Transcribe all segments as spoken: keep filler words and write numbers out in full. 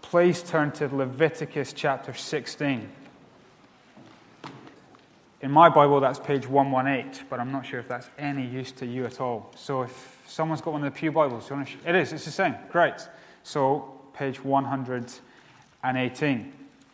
please turn to Leviticus chapter sixteen. In my Bible, that's page one eighteen, but I'm not sure if that's any use to you at all. So if someone's got one of the Pew Bibles, you want to sh- it is, it's the same. Great. So, page one eighteen.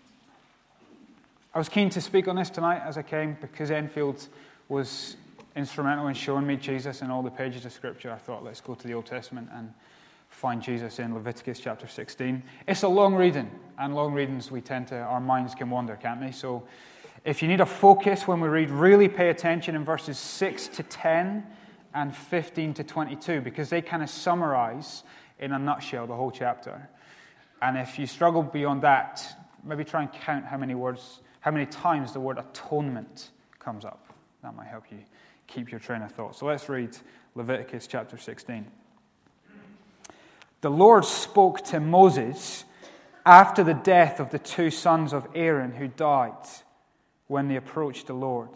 I was keen to speak on this tonight as I came because Enfield was instrumental in showing me Jesus in all the pages of Scripture. I thought, let's go to the Old Testament and find Jesus in Leviticus chapter sixteen. It's a long reading, and long readings we tend to, our minds can wander, can't they? So if you need a focus when we read, really pay attention in verses six to ten and fifteen to twenty-two, because they kind of summarize in a nutshell the whole chapter. And if you struggle beyond that, maybe try and count how many words, how many times the word atonement comes up. That might help you keep your train of thought. So let's read Leviticus chapter sixteen. The Lord spoke to Moses after the death of the two sons of Aaron who died when they approached the Lord.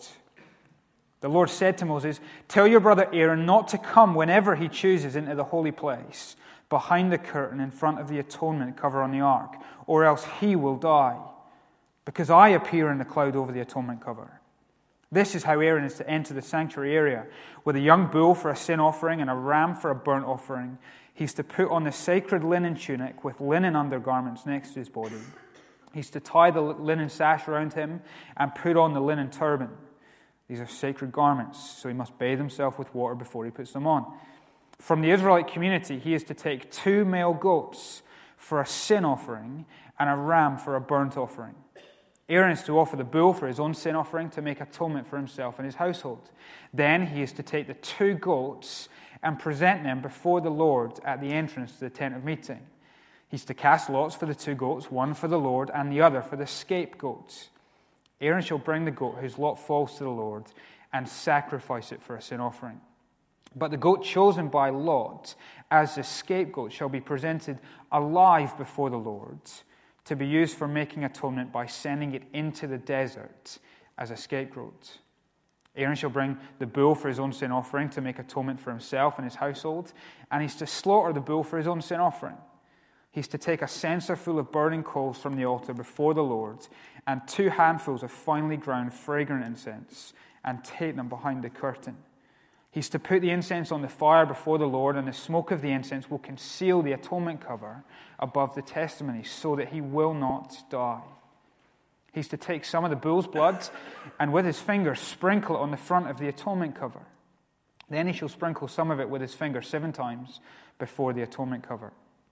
The Lord said to Moses, "Tell your brother Aaron not to come whenever he chooses into the holy place, behind the curtain in front of the atonement cover on the ark, or else he will die, because I appear in the cloud over the atonement cover. This is how Aaron is to enter the sanctuary area, with a young bull for a sin offering and a ram for a burnt offering. He's to put on the sacred linen tunic with linen undergarments next to his body. He's to tie the linen sash around him and put on the linen turban. These are sacred garments, so he must bathe himself with water before he puts them on. From the Israelite community, he is to take two male goats for a sin offering and a ram for a burnt offering. Aaron is to offer the bull for his own sin offering to make atonement for himself and his household. Then he is to take the two goats and present them before the Lord at the entrance to the tent of meeting. He's to cast lots for the two goats, one for the Lord and the other for the scapegoat. Aaron shall bring the goat whose lot falls to the Lord and sacrifice it for a sin offering. But the goat chosen by lot as the scapegoat shall be presented alive before the Lord, to be used for making atonement by sending it into the desert as a scapegoat. Aaron shall bring the bull for his own sin offering to make atonement for himself and his household, and he's to slaughter the bull for his own sin offering. He's to take a censer full of burning coals from the altar before the Lord, and two handfuls of finely ground fragrant incense, and take them behind the curtain. He's to put the incense on the fire before the Lord, and the smoke of the incense will conceal the atonement cover above the testimony, so that he will not die. He's to take some of the bull's blood and with his finger sprinkle it on the front of the atonement cover. Then he shall sprinkle some of it with his finger seven times before the atonement cover.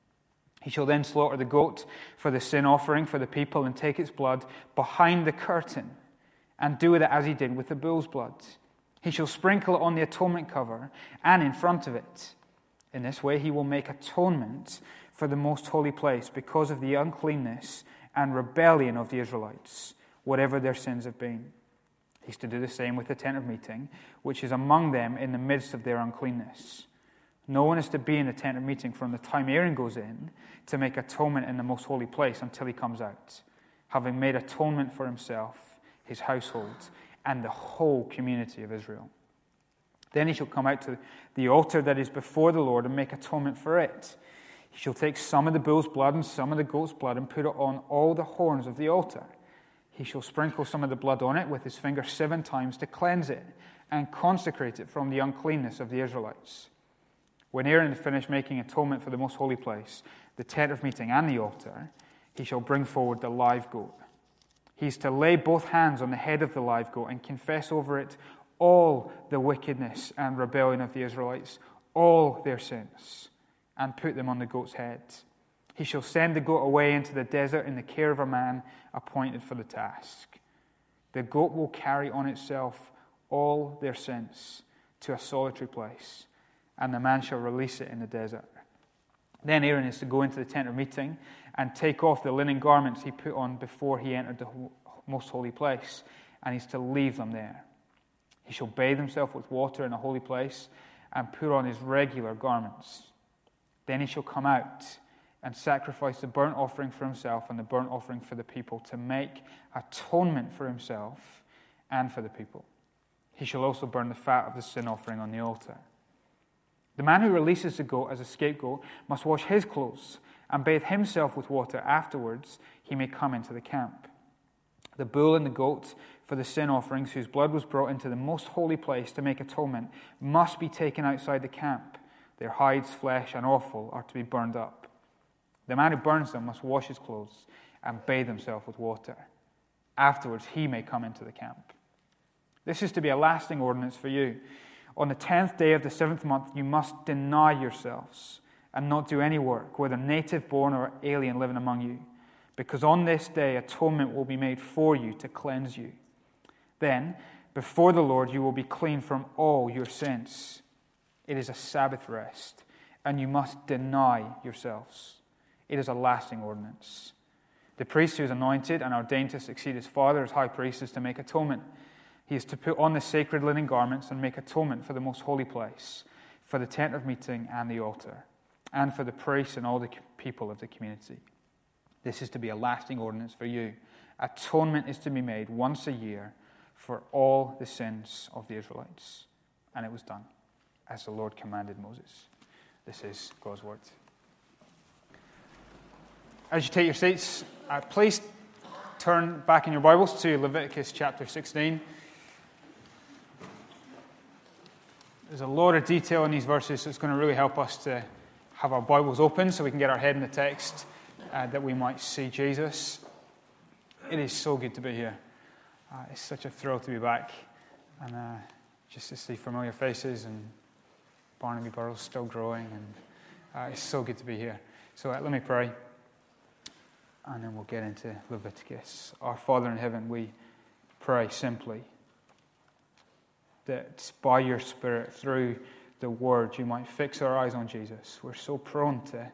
He shall then slaughter the goat for the sin offering for the people and take its blood behind the curtain and do with it as he did with the bull's blood. He shall sprinkle it on the atonement cover and in front of it. In this way he will make atonement for the most holy place because of the uncleanness and rebellion of the Israelites, whatever their sins have been. He's to do the same with the tent of meeting, which is among them in the midst of their uncleanness. No one is to be in the tent of meeting from the time Aaron goes in to make atonement in the most holy place until he comes out, having made atonement for himself, his household, and the whole community of Israel. Then he shall come out to the altar that is before the Lord and make atonement for it. He shall take some of the bull's blood and some of the goat's blood and put it on all the horns of the altar. He shall sprinkle some of the blood on it with his finger seven times to cleanse it and consecrate it from the uncleanness of the Israelites. When Aaron had finished making atonement for the most holy place, the tent of meeting and the altar, he shall bring forward the live goat. He is to lay both hands on the head of the live goat and confess over it all the wickedness and rebellion of the Israelites, all their sins, and put them on the goat's head. He shall send the goat away into the desert in the care of a man appointed for the task. The goat will carry on itself all their sins to a solitary place, and the man shall release it in the desert. Then Aaron is to go into the tent of meeting and take off the linen garments he put on before he entered the most holy place, and he's to leave them there. He shall bathe himself with water in a holy place and put on his regular garments. Then he shall come out and sacrifice the burnt offering for himself and the burnt offering for the people to make atonement for himself and for the people. He shall also burn the fat of the sin offering on the altar. The man who releases the goat as a scapegoat must wash his clothes and bathe himself with water. Afterwards, he may come into the camp. The bull and the goat for the sin offerings, whose blood was brought into the most holy place to make atonement, must be taken outside the camp. Their hides, flesh, and offal are to be burned up. The man who burns them must wash his clothes and bathe himself with water. Afterwards, he may come into the camp. This is to be a lasting ordinance for you. On the tenth day of the seventh month, you must deny yourselves and not do any work, whether native born or alien living among you, because on this day atonement will be made for you to cleanse you. Then, before the Lord, you will be clean from all your sins. It is a Sabbath rest, and you must deny yourselves. It is a lasting ordinance. The priest who is anointed and ordained to succeed his father as high priest is to make atonement. He is to put on the sacred linen garments and make atonement for the most holy place, for the tent of meeting and the altar, and for the priests and all the people of the community. This is to be a lasting ordinance for you. Atonement is to be made once a year for all the sins of the Israelites. And it was done, as the Lord commanded Moses. This is God's word. As you take your seats, uh, please turn back in your Bibles to Leviticus chapter sixteen. There's a lot of detail in these verses, so it's going to really help us to have our Bibles open so we can get our head in the text, uh, that we might see Jesus. It is so good to be here. Uh, it's such a thrill to be back, and uh, just to see familiar faces, and Barnaby Burrell's still growing, and uh, it's so good to be here. So uh, let me pray, and then we'll get into Leviticus. Our Father in heaven, we pray simply that by your Spirit, through the Word, you might fix our eyes on Jesus. We're so prone to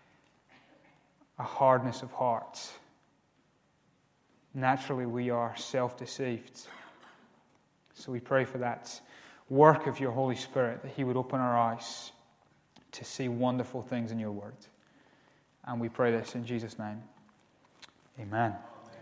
a hardness of heart. Naturally, we are self-deceived. So we pray for that work of your Holy Spirit, that He would open our eyes to see wonderful things in your Word. And we pray this in Jesus' name. Amen.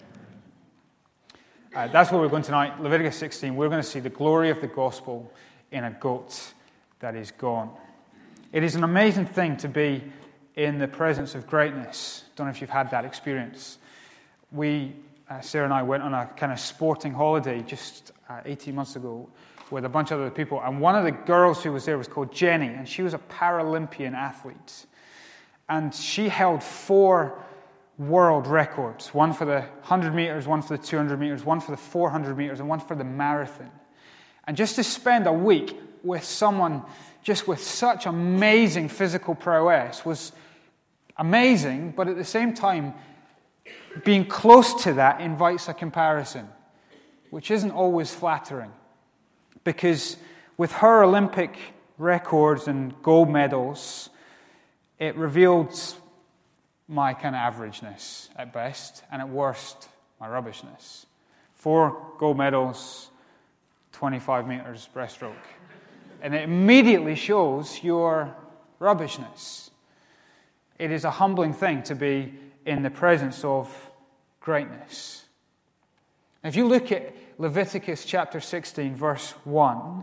Uh, that's where we're going tonight. Leviticus sixteen. We're going to see the glory of the gospel in a goat that is gone. It is an amazing thing to be in the presence of greatness. Don't know if you've had that experience. We, uh, Sarah and I, went on a kind of sporting holiday just uh, eighteen months ago with a bunch of other people. And one of the girls who was there was called Jenny, and she was a Paralympian athlete. And she held four world records, one for the one hundred meters, one for the two hundred meters, one for the four hundred meters, and one for the marathon. And just to spend a week with someone just with such amazing physical prowess was amazing, but at the same time, being close to that invites a comparison, which isn't always flattering. Because with her Olympic records and gold medals, it revealed my kind of averageness at best, and at worst, my rubbishness. Four gold medals, twenty-five meters breaststroke. And it immediately shows your rubbishness. It is a humbling thing to be in the presence of greatness. If you look at Leviticus chapter sixteen, verse one,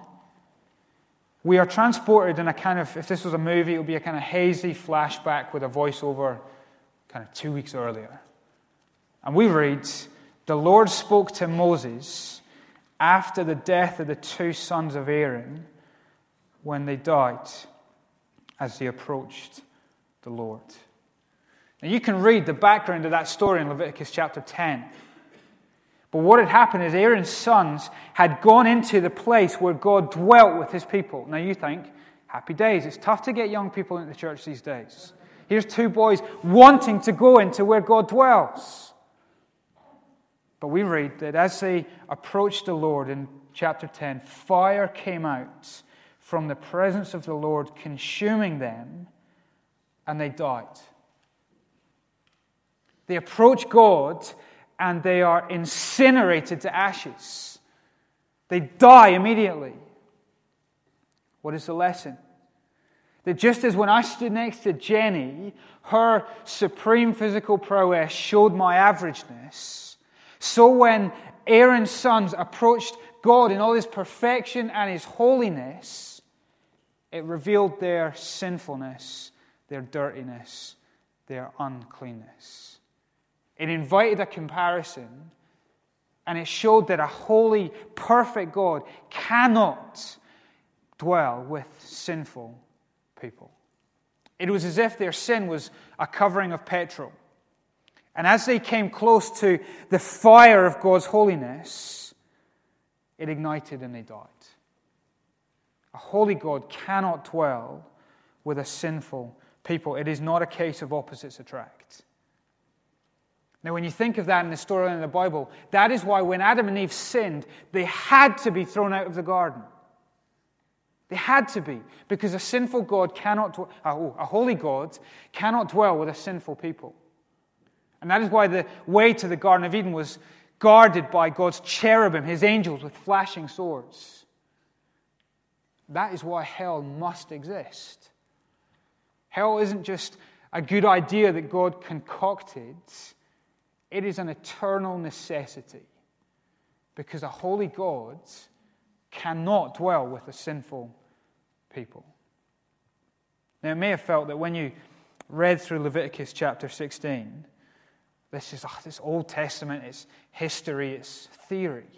we are transported in a kind of, if this was a movie, it would be a kind of hazy flashback with a voiceover kind of two weeks earlier. And we read, the Lord spoke to Moses after the death of the two sons of Aaron when they died as they approached the Lord. Now you can read the background of that story in Leviticus chapter ten. But what had happened is Aaron's sons had gone into the place where God dwelt with his people. Now you think, happy days. It's tough to get young people into the church these days. Here's two boys wanting to go into where God dwells. But we read that as they approached the Lord in chapter ten, fire came out from the presence of the Lord, consuming them, and they died. They approach God, and they are incinerated to ashes. They die immediately. What is the lesson? That just as when I stood next to Jenny, her supreme physical prowess showed my averageness, so when Aaron's sons approached God in all His perfection and His holiness, it revealed their sinfulness, their dirtiness, their uncleanness. It invited a comparison, and it showed that a holy, perfect God cannot dwell with sinful people. It was as if their sin was a covering of petrol. And as they came close to the fire of God's holiness, it ignited and they died. A holy God cannot dwell with a sinful people. It is not a case of opposites attract. Now, when you think of that in the storyline in the Bible, that is why when Adam and Eve sinned, they had to be thrown out of the garden. They had to be, because a sinful God cannot, a holy God cannot dwell with a sinful people. And that is why the way to the Garden of Eden was guarded by God's cherubim, his angels with flashing swords. That is why hell must exist. Hell isn't just a good idea that God concocted. It is an eternal necessity, because a holy God cannot dwell with a sinful people. Now, it may have felt that when you read through Leviticus chapter sixteen, this is oh, this Old Testament, it's history, it's theory.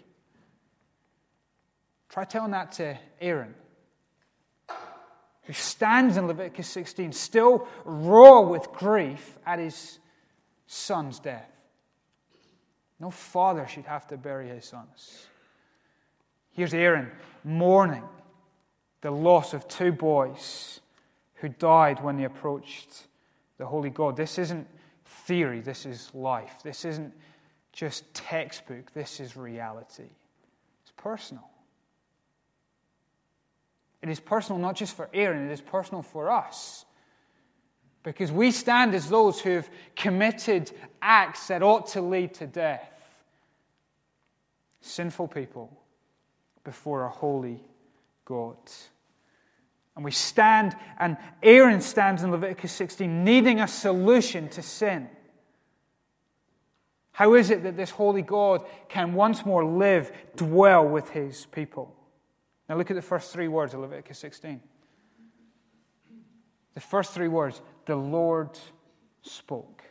Try telling that to Aaron, who stands in Leviticus sixteen, still raw with grief at his son's death. No father should have to bury his sons. Here's Aaron mourning the loss of two boys who died when they approached the holy God. This isn't theory, this is life. This isn't just textbook, this is reality. It's personal. It is personal not just for Aaron, it is personal for us. Because we stand as those who have committed acts that ought to lead to death. Sinful people before a holy God. And we stand, and Aaron stands in Leviticus sixteen, needing a solution to sin. How is it that this holy God can once more live, dwell with his people? Now look at the first three words of Leviticus sixteen. The first three words, the Lord spoke.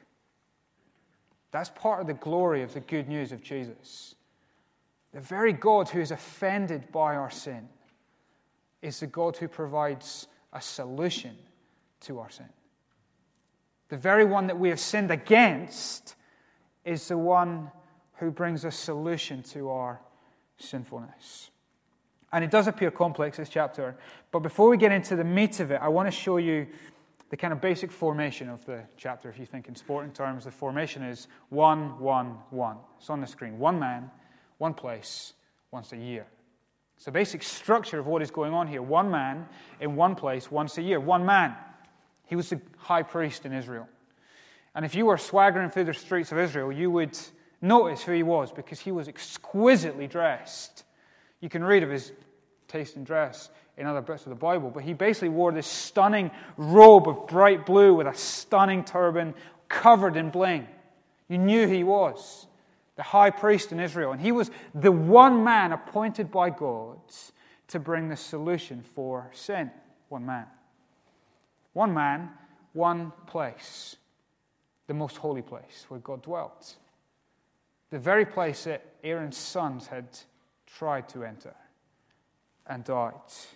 That's part of the glory of the good news of Jesus. The very God who is offended by our sin is the God who provides a solution to our sin. The very one that we have sinned against is the one who brings a solution to our sinfulness. And it does appear complex, this chapter, but before we get into the meat of it, I want to show you the kind of basic formation of the chapter. If you think in sporting terms, the formation is one, one, one. It's on the screen. One man, one place, once a year. It's the basic structure of what is going on here. One man in one place once a year. One man. He was the high priest in Israel. And if you were swaggering through the streets of Israel, you would notice who he was, because he was exquisitely dressed. You can read of his taste in dress in other bits of the Bible, but he basically wore this stunning robe of bright blue with a stunning turban covered in bling. You knew he was the high priest in Israel, and he was the one man appointed by God to bring the solution for sin. One man. One man, one place. The most holy place where God dwelt. The very place that Aaron's sons had tried to enter and died.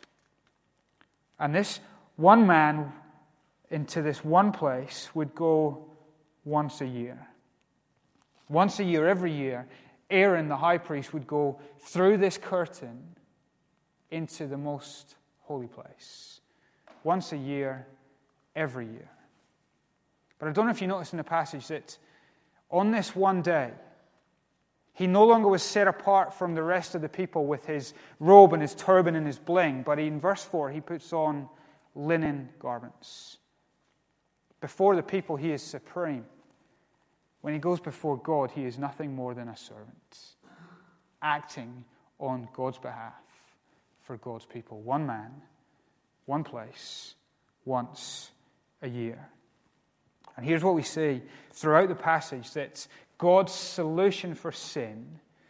And this one man into this one place would go once a year. Once a year, every year, Aaron, the high priest, would go through this curtain into the most holy place. Once a year, every year. But I don't know if you notice in the passage that on this one day, he no longer was set apart from the rest of the people with his robe and his turban and his bling, but in verse four, he puts on linen garments. Before the people, he is supreme. When he goes before God, he is nothing more than a servant, acting on God's behalf for God's people. One man, one place, once a year. And here's what we see throughout the passage, that God's solution for sin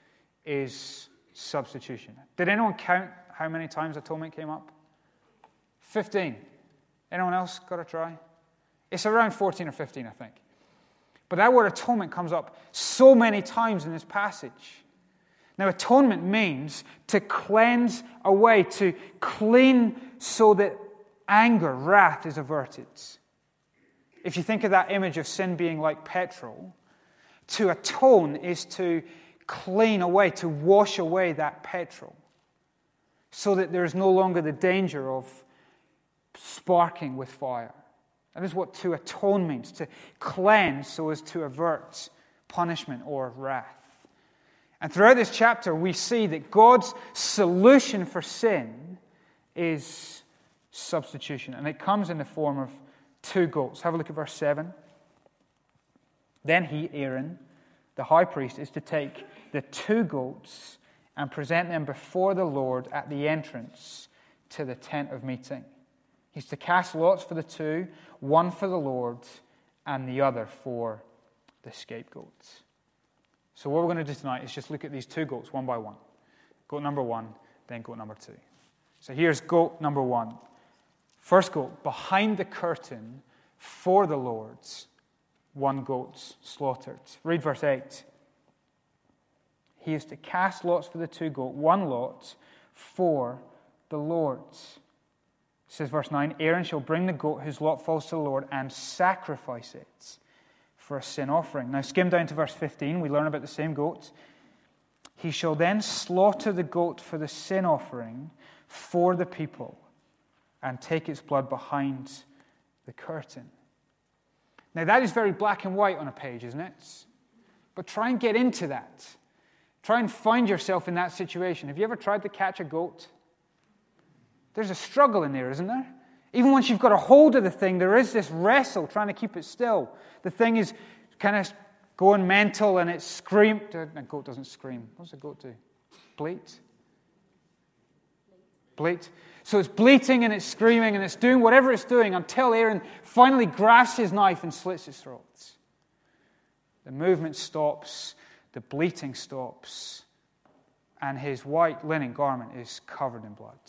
is substitution. Did anyone count how many times atonement came up? Fifteen. Anyone else got a try? It's around fourteen or fifteen, I think. But that word atonement comes up so many times in this passage. Now, atonement means to cleanse away, to clean so that anger, wrath is averted. If you think of that image of sin being like petrol, to atone is to clean away, to wash away that petrol, so that there is no longer the danger of sparking with fire. That is what to atone means, to cleanse so as to avert punishment or wrath. And throughout this chapter, we see that God's solution for sin is substitution. And it comes in the form of two goats. Have a look at verse seven. Then he, Aaron, the high priest, is to take the two goats and present them before the Lord at the entrance to the tent of meeting. He's to cast lots for the two, one for the Lord and the other for the scapegoats. So what we're going to do tonight is just look at these two goats one by one. Goat number one, then goat number two. So here's goat number one. First goat, behind the curtain for the Lord's, one goat slaughtered. Read verse eight. He is to cast lots for the two goat, one lot for the Lord's. It says verse nine, Aaron shall bring the goat whose lot falls to the Lord and sacrifice it for a sin offering. Now skim down to verse fifteen, we learn about the same goat. He shall then slaughter the goat for the sin offering for the people and take its blood behind the curtain. Now that is very black and white on a page, isn't it? But try and get into that. Try and find yourself in that situation. Have you ever tried to catch a goat? There's a struggle in there, isn't there? Even once you've got a hold of the thing, there is this wrestle trying to keep it still. The thing is kind of going mental and it screams. A goat doesn't scream. What does a goat do? Bleat? Bleat. So it's bleating and it's screaming and it's doing whatever it's doing until Aaron finally grasps his knife and slits its throat. The movement stops, the bleating stops, and his white linen garment is covered in blood.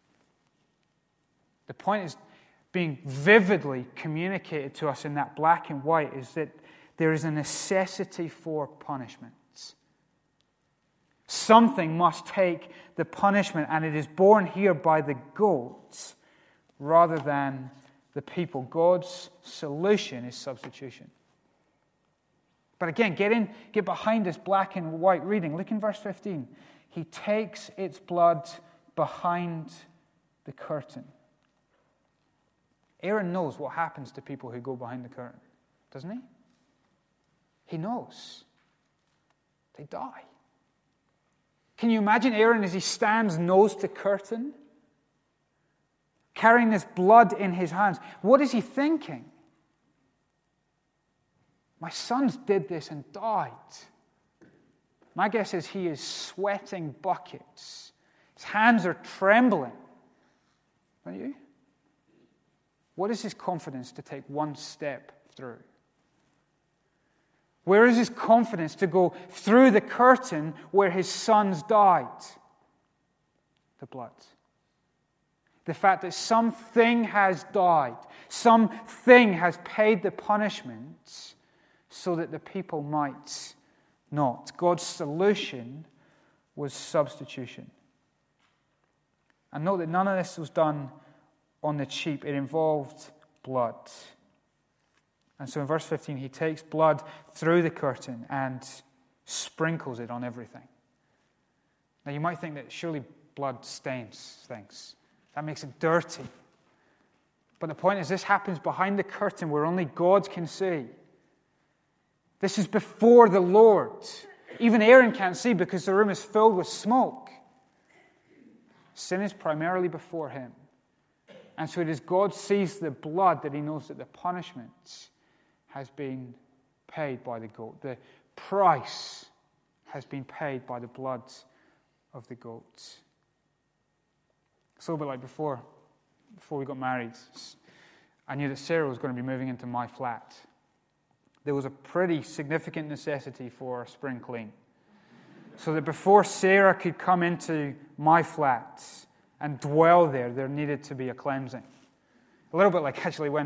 The point is being vividly communicated to us in that black and white is that there is a necessity for punishment. Something must take the punishment, and it is borne here by the goats rather than the people. God's solution is substitution. But again, get in, get behind this black and white reading. Look in verse fifteen. He takes its blood behind the curtain. Aaron knows what happens to people who go behind the curtain, doesn't he? He knows. They die. Can you imagine Aaron as he stands nose to curtain, carrying this blood in his hands? What is he thinking? My sons did this and died. My guess is he is sweating buckets. His hands are trembling. Don't you? What is his confidence to take one step through? Where is his confidence to go through the curtain where his sons died? The blood. The fact that something has died, something has paid the punishment so that the people might not. God's solution was substitution. And note that none of this was done on the cheap. It involved blood. And so in verse fifteen, he takes blood through the curtain and sprinkles it on everything. Now you might think that surely blood stains things. That makes it dirty. But the point is, this happens behind the curtain where only God can see. This is before the Lord. Even Aaron can't see because the room is filled with smoke. Sin is primarily before him. And so it is God sees the blood that he knows that the punishment has been paid by the goat. The price has been paid by the blood of the goat. It's a little bit like before, before we got married. I knew that Sarah was going to be moving into my flat. There was a pretty significant necessity for a spring clean. So that before Sarah could come into my flat and dwell there, there needed to be a cleansing. A little bit like actually when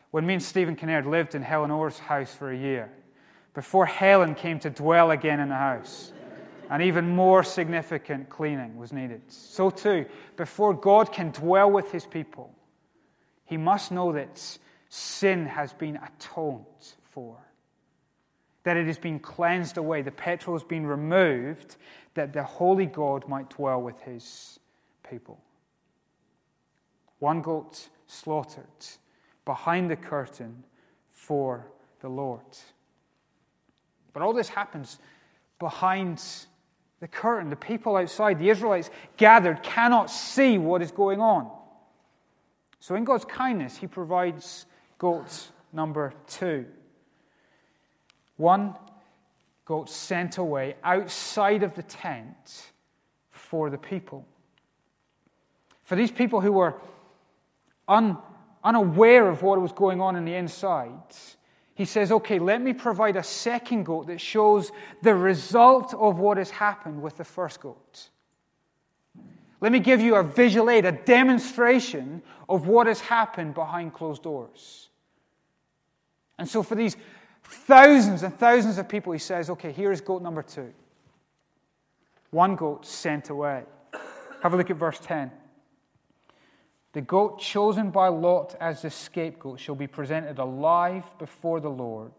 when me and Stephen Kinnaird lived in Helen Orr's house for a year, before Helen came to dwell again in the house, and even more significant cleaning was needed. So too, before God can dwell with his people, he must know that sin has been atoned for, that it has been cleansed away, the petrol has been removed, that the holy God might dwell with his people. One goat slaughtered behind the curtain for the Lord. But all this happens behind the curtain. The people outside, the Israelites gathered, cannot see what is going on. So in God's kindness, he provides goat number two. One goat sent away outside of the tent for the people. For these people who were un, unaware of what was going on in the inside, he says, okay, let me provide a second goat that shows the result of what has happened with the first goat. Let me give you a visual aid, a demonstration of what has happened behind closed doors. And so for these thousands and thousands of people, he says, okay, here is goat number two. One goat sent away. Have a look at verse ten. The goat chosen by Lot as the scapegoat shall be presented alive before the Lord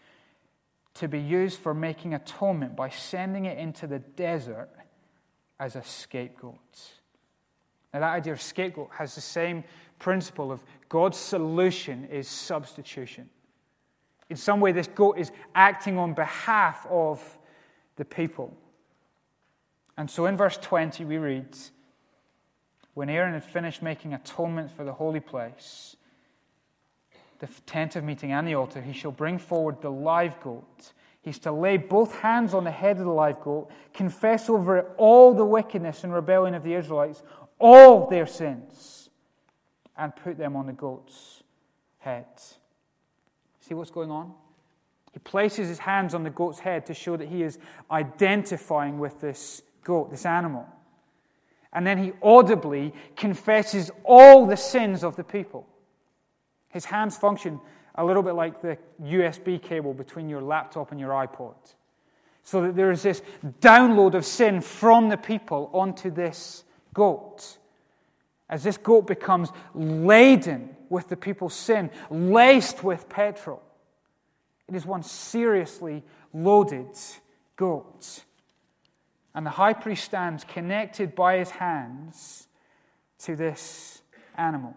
to be used for making atonement by sending it into the desert as a scapegoat. Now that idea of scapegoat has the same principle of God's solution is substitution. In some way, this goat is acting on behalf of the people. And so in verse twenty we read, when Aaron had finished making atonement for the holy place, the tent of meeting and the altar, he shall bring forward the live goat. He's to lay both hands on the head of the live goat, confess over it all the wickedness and rebellion of the Israelites, all their sins, and put them on the goat's head. See what's going on? He places his hands on the goat's head to show that he is identifying with this goat, this animal. And then he audibly confesses all the sins of the people. His hands function a little bit like the U S B cable between your laptop and your iPod. So that there is this download of sin from the people onto this goat. As this goat becomes laden with the people's sin, laced with petrol. It is one seriously loaded goat. And the high priest stands connected by his hands to this animal.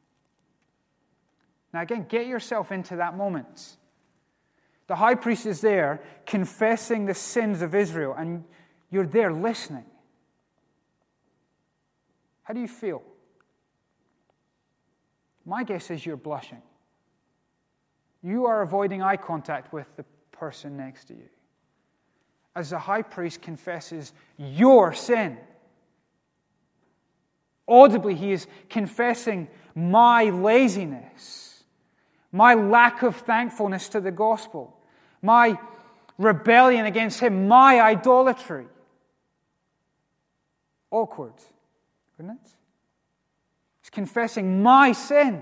Now again, get yourself into that moment. The high priest is there confessing the sins of Israel, and you're there listening. How do you feel? My guess is you're blushing. You are avoiding eye contact with the person next to you, as the high priest confesses your sin. Audibly, he is confessing my laziness, my lack of thankfulness to the gospel, my rebellion against him, my idolatry. Awkward, isn't it? He's confessing my sin.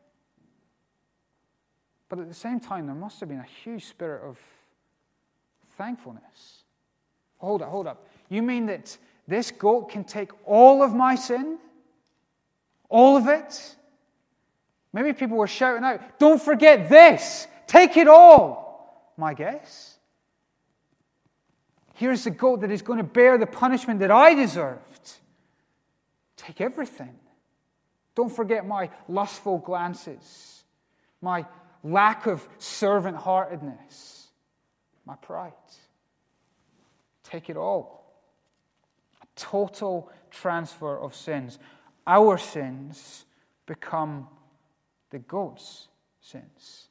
But at the same time, there must have been a huge spirit of thankfulness. Hold up, hold up. You mean that this goat can take all of my sin? All of it? Maybe people were shouting out, don't forget this! Take it all! My guess. Here's the goat that is going to bear the punishment that I deserved. Take everything. Don't forget my lustful glances, my lack of servant-heartedness, my pride. Take it all. A total transfer of sins. Our sins become the goat's sins.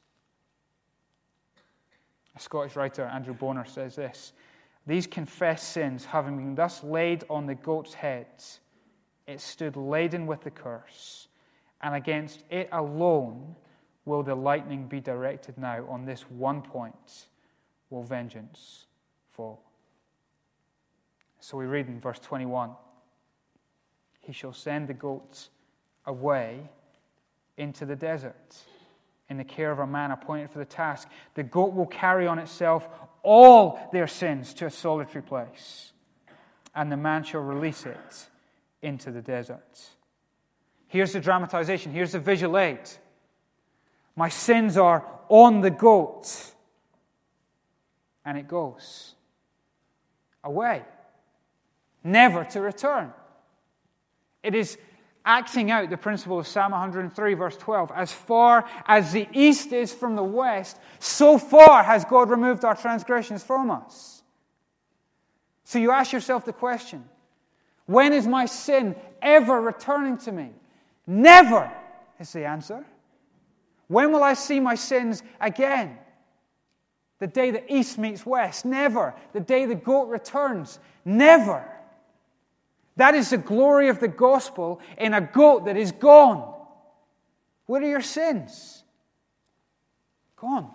A Scottish writer, Andrew Bonar, says this: these confessed sins, having been thus laid on the goat's head, it stood laden with the curse, and against it alone will the lightning be directed now. On this one point will vengeance fall. So we read in verse twenty-one, he shall send the goats away into the desert. in the care of a man appointed for the task. The goat will carry on itself all their sins to a solitary place, and the man shall release it into the desert. Here's the dramatization. Here's the visual aid. My sins are on the goat. And it goes away, never to return. It is acting out the principle of Psalm one hundred three, verse twelve. As far as the east is from the west, so far has God removed our transgressions from us. So you ask yourself the question, when is my sin ever returning to me? Never is the answer. When will I see my sins again? The day the east meets west? Never. The day the goat returns? Never. That is the glory of the gospel in a goat that is gone. Where are your sins? Gone.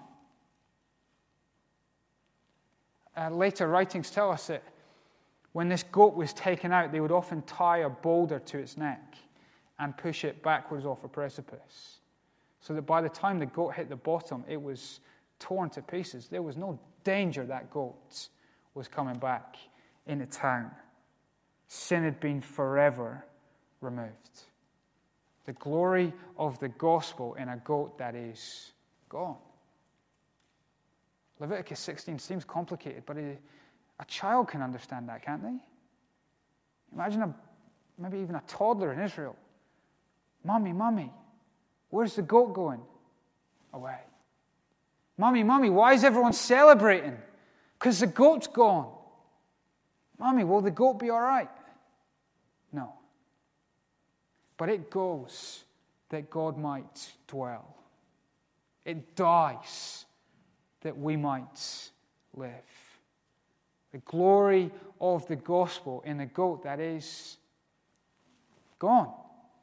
Uh, later writings tell us that when this goat was taken out, they would often tie a boulder to its neck and push it backwards off a precipice, so that by the time the goat hit the bottom, it was torn to pieces. There was no danger that goat was coming back into town. Sin had been forever removed. The glory of the gospel in a goat that is gone. Leviticus sixteen seems complicated, but a, a child can understand that, can't they? Imagine a, maybe even a toddler in Israel. Mommy, mommy, where's the goat going? Away. Mommy, mommy, why is everyone celebrating? Because the goat's gone. Mommy, will the goat be all right? No. But it goes that God might dwell. It dies that we might live. The glory of the gospel in the goat that is gone.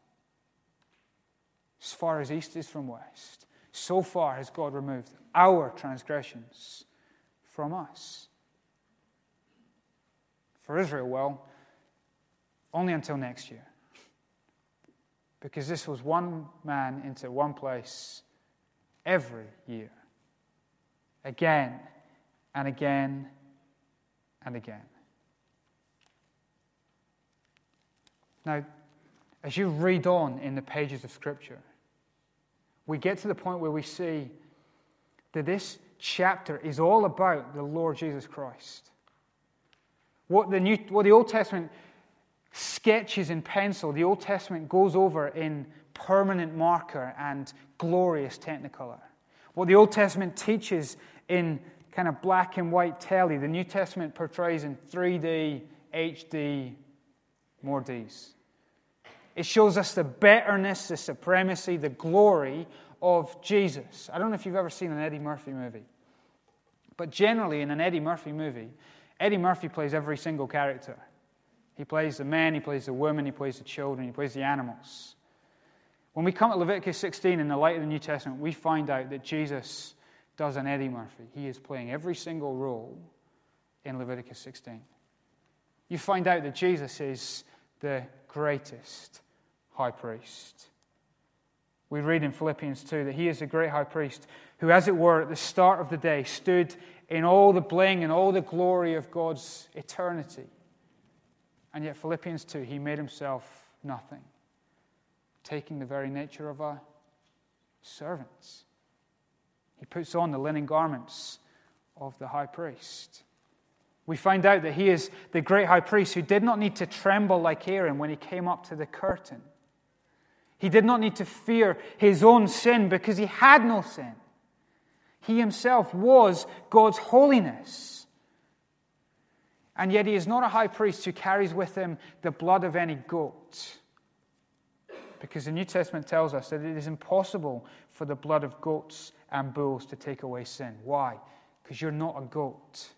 As far as east is from west, so far has God removed our transgressions from us. For Israel, well, only until next year. Because this was one man into one place every year. Again and again and again. Now, as you read on in the pages of Scripture, we get to the point where we see that this chapter is all about the Lord Jesus Christ. What the New, what the Old Testament sketches in pencil, the Old Testament goes over in permanent marker and glorious Technicolor. What the Old Testament teaches in kind of black and white telly, the New Testament portrays in three D, H D, more Ds. It shows us the betterness, the supremacy, the glory of Jesus. I don't know if you've ever seen an Eddie Murphy movie, but generally in an Eddie Murphy movie, Eddie Murphy plays every single character. He plays the men, he plays the women, he plays the children, he plays the animals. When we come to Leviticus sixteen in the light of the New Testament, we find out that Jesus does an Eddie Murphy. He is playing every single role in Leviticus sixteen. You find out that Jesus is the greatest high priest. We read in Philippians two that he is the great high priest who, as it were, at the start of the day, stood in all the bling and all the glory of God's eternity. And yet Philippians two, he made himself nothing, taking the very nature of a servant. He puts on the linen garments of the high priest. We find out that he is the great high priest who did not need to tremble like Aaron when he came up to the curtain. He did not need to fear his own sin because he had no sin. He himself was God's holiness. And yet he is not a high priest who carries with him the blood of any goat. Because the New Testament tells us that it is impossible for the blood of goats and bulls to take away sin. Why? Because you're not a goat.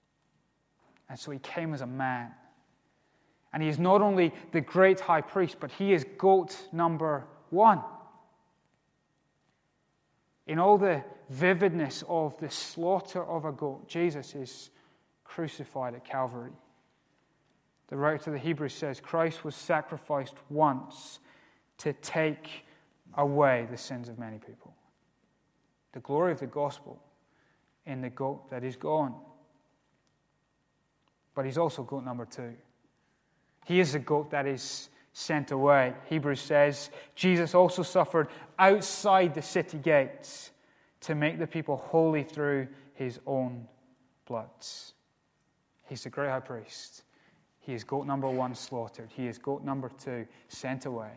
And so he came as a man. And he is not only the great high priest, but he is goat number one. In all the vividness of the slaughter of a goat, Jesus is crucified at Calvary. The writer to the Hebrews says, Christ was sacrificed once to take away the sins of many people. The glory of the gospel in the goat that is gone. But he's also goat number two. He is the goat that is sent away. Hebrews says, Jesus also suffered outside the city gates to make the people holy through his own blood. He's the great high priest. He is goat number one slaughtered. He is goat number two sent away.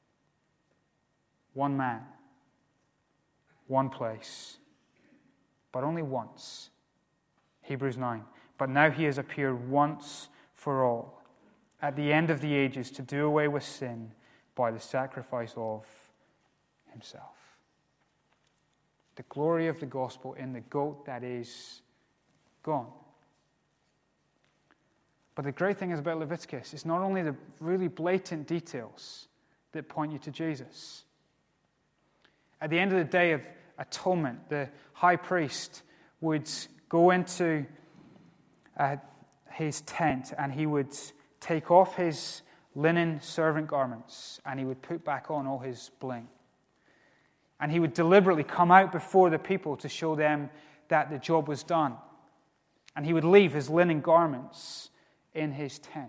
One man, one place, but only once. Hebrews nine. But now he has appeared once for all, at the end of the ages, to do away with sin by the sacrifice of himself. The glory of the gospel in the goat that is gone. But the great thing is about Leviticus, it's not only the really blatant details that point you to Jesus. At the end of the Day of Atonement, the high priest would go into uh, his tent and he would take off his linen servant garments and he would put back on all his bling. And he would deliberately come out before the people to show them that the job was done. And he would leave his linen garments in his tent.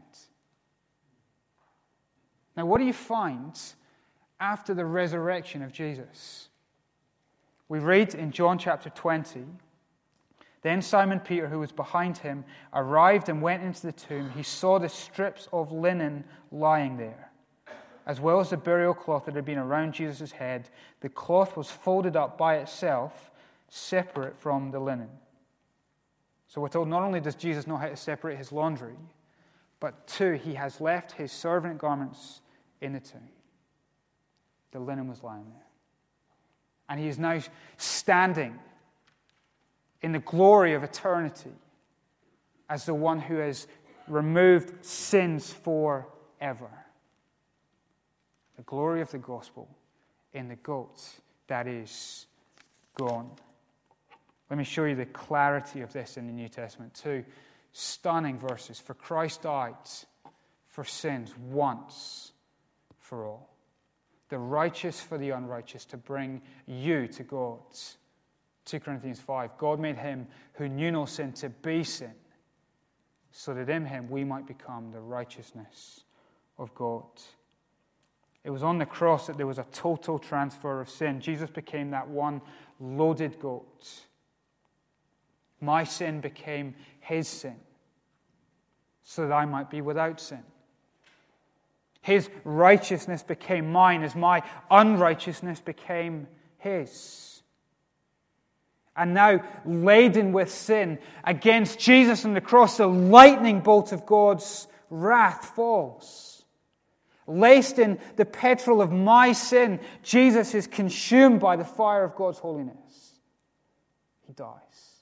Now, what do you find after the resurrection of Jesus? We read in John chapter twenty, then Simon Peter, who was behind him, arrived and went into the tomb. He saw the strips of linen lying there, as well as the burial cloth that had been around Jesus' head. The cloth was folded up by itself, separate from the linen. So we're told not only does Jesus know how to separate his laundry, but two, he has left his servant garments in the tomb. The linen was lying there. And he is now standing in the glory of eternity as the one who has removed sins forever. The glory of the gospel in the goat that is gone. Let me show you the clarity of this in the New Testament. Two stunning verses. For Christ died for sins once for all. The righteous for the unrighteous, to bring you to God. Second Corinthians five. God made him who knew no sin to be sin, so that in him we might become the righteousness of God. It was on the cross that there was a total transfer of sin. Jesus became that one loaded goat. My sin became his sin, so that I might be without sin. His righteousness became mine as my unrighteousness became his. And now, laden with sin, against Jesus on the cross, the lightning bolt of God's wrath falls. Laced in the petrol of my sin, Jesus is consumed by the fire of God's holiness. He dies.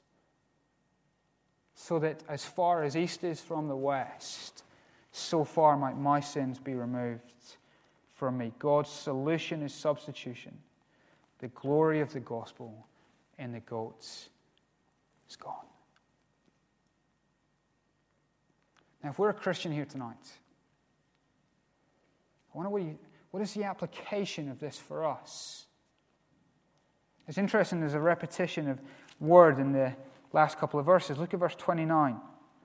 So that as far as east is from the west, so far might my sins be removed from me. God's solution is substitution. The glory of the gospel in the goats is gone. Now, if we're a Christian here tonight, I wonder what, you, what is the application of this for us? It's interesting, there's a repetition of word in the last couple of verses. Look at verse twenty-nine.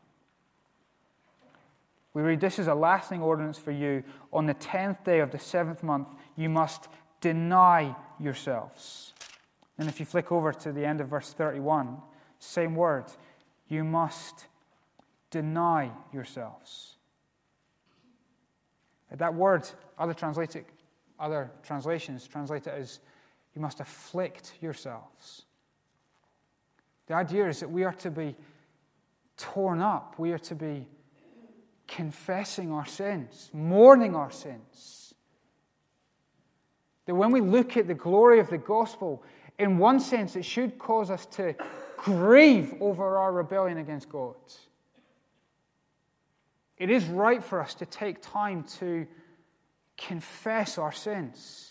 We read, this is a lasting ordinance for you. On the tenth day of the seventh month, you must deny yourselves. And if you flick over to the end of verse thirty-one, same word. You must deny yourselves. That word, other translate it, other translations translate it as you must afflict yourselves. The idea is that we are to be torn up. We are to be confessing our sins, mourning our sins. That when we look at the glory of the gospel, in one sense it should cause us to grieve over our rebellion against God. It is right for us to take time to confess our sins.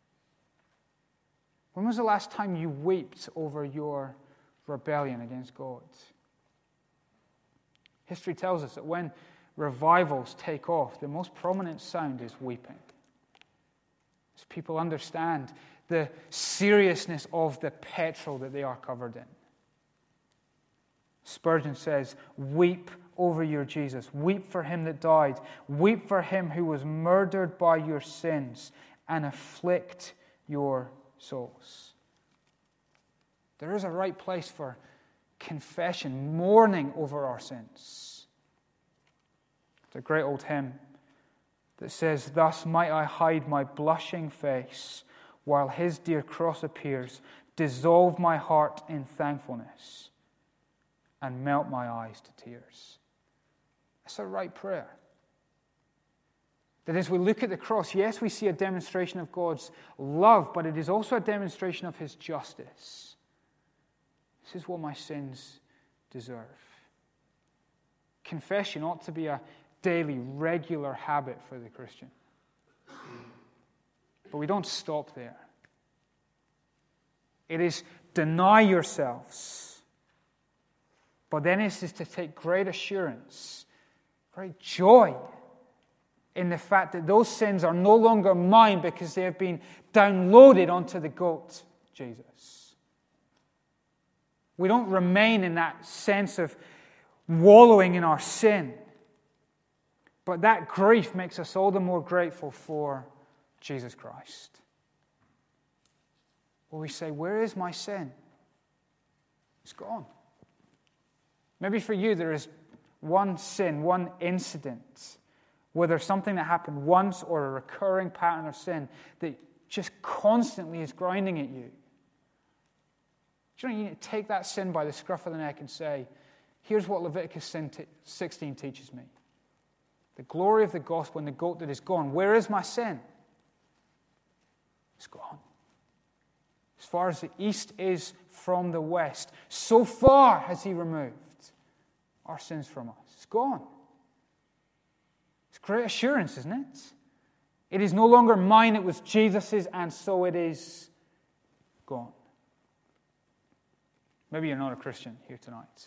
When was the last time you wept over your rebellion against God? History tells us that when revivals take off, the most prominent sound is weeping. As people understand the seriousness of the petrol that they are covered in. Spurgeon says, weep over your Jesus. Weep for him that died. Weep for him who was murdered by your sins, and afflict your souls. There is a right place for confession, mourning over our sins. It's a great old hymn that says, thus might I hide my blushing face while his dear cross appears, dissolve my heart in thankfulness, and melt my eyes to tears. That's a right prayer. That as we look at the cross, yes, we see a demonstration of God's love, but it is also a demonstration of his justice. This is what my sins deserve. Confession ought to be a daily, regular habit for the Christian. But we don't stop there. It is deny yourselves. But then it is to take great assurance, great joy in the fact that those sins are no longer mine because they have been downloaded onto the goat, Jesus. We don't remain in that sense of wallowing in our sin. But that grief makes us all the more grateful for Jesus Christ. Well, we say, where is my sin? It's gone. Maybe for you there is one sin, one incident, whether something that happened once or a recurring pattern of sin that just constantly is grinding at you. Do you know, you need to take that sin by the scruff of the neck and say, here's what Leviticus sixteen teaches me. The glory of the gospel and the goat that is gone. Where is my sin? It's gone. As far as the east is from the west, so far has he removed our sins from us. It's gone. It's great assurance, isn't it? It is no longer mine, it was Jesus's, and so it is gone. Maybe you're not a Christian here tonight.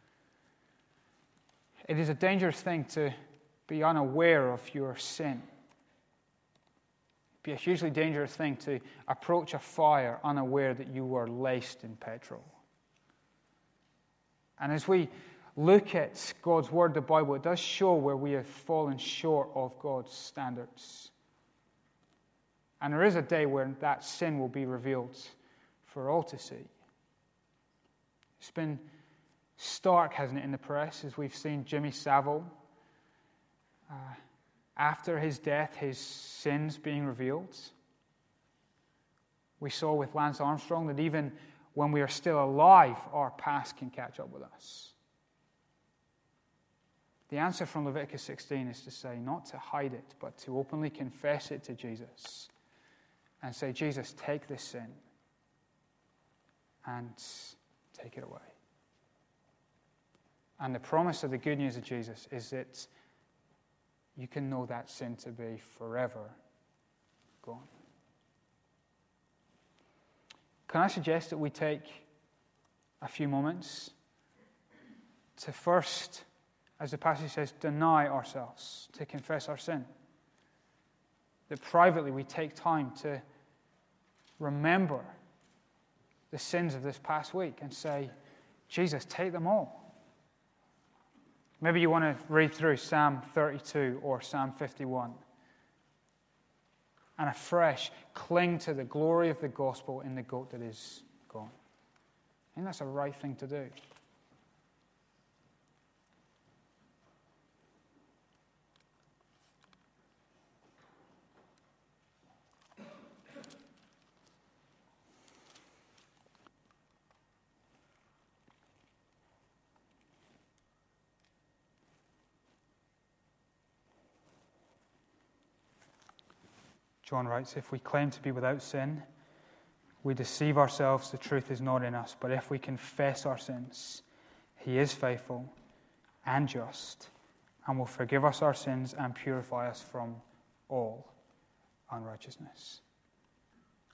It is a dangerous thing to be unaware of your sin. It'd be a hugely dangerous thing to approach a fire unaware that you were laced in petrol. And as we look at God's Word, the Bible, it does show where we have fallen short of God's standards. And there is a day when that sin will be revealed for all to see. It's been stark, hasn't it, in the press, as we've seen Jimmy Savile, uh, after his death, his sins being revealed. We saw with Lance Armstrong that even when we are still alive, our past can catch up with us. The answer from Leviticus sixteen is to say, not to hide it, but to openly confess it to Jesus and say, Jesus, take this sin and take it away. And the promise of the good news of Jesus is that you can know that sin to be forever gone. Can I suggest that we take a few moments to first, as the passage says, deny ourselves, to confess our sin? That privately we take time to remember the sins of this past week and say, Jesus, take them all. Maybe you want to read through Psalm thirty-two or Psalm fifty-one and afresh cling to the glory of the gospel in the goat that is gone. I think that's a right thing to do. John writes, if we claim to be without sin, we deceive ourselves, the truth is not in us. But if we confess our sins, he is faithful and just and will forgive us our sins and purify us from all unrighteousness.